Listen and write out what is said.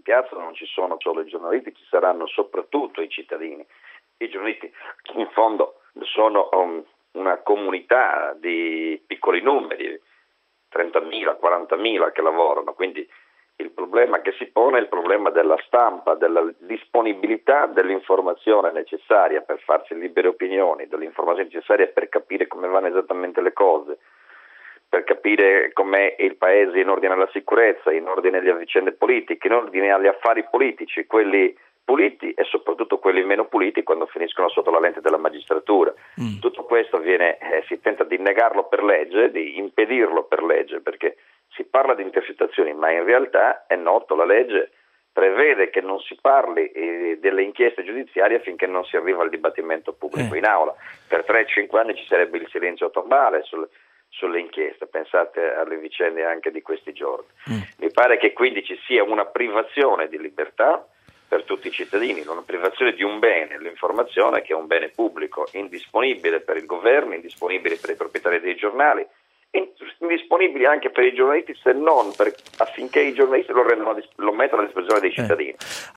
piazza non ci sono solo i giornalisti, ci saranno soprattutto i cittadini. I giornalisti in fondo sono una comunità di piccoli numeri, 30.000, 40.000 che lavorano, quindi il problema che si pone è il problema della stampa, della disponibilità dell'informazione necessaria per farsi libere opinioni, dell'informazione necessaria per capire come vanno esattamente le cose, per capire com'è il paese in ordine alla sicurezza, in ordine alle vicende politiche, in ordine agli affari politici, quelli puliti e soprattutto quelli meno puliti quando finiscono sotto la lente della magistratura. Tutto questo si tenta di negarlo per legge, di impedirlo per legge, perché si parla di intercettazioni, ma in realtà è noto, la legge prevede che non si parli delle inchieste giudiziarie finché non si arriva al dibattimento pubblico in aula. Per 3-5 anni ci sarebbe il silenzio tombale sulle inchieste, pensate alle vicende anche di questi giorni. Mi pare che quindi ci sia una privazione di libertà per tutti i cittadini, una privazione di un bene, l'informazione, che è un bene pubblico, indisponibile per il governo, indisponibile per i proprietari dei giornali, indisponibili anche per i giornalisti, se non affinché i giornalisti lo mettono a disposizione dei cittadini.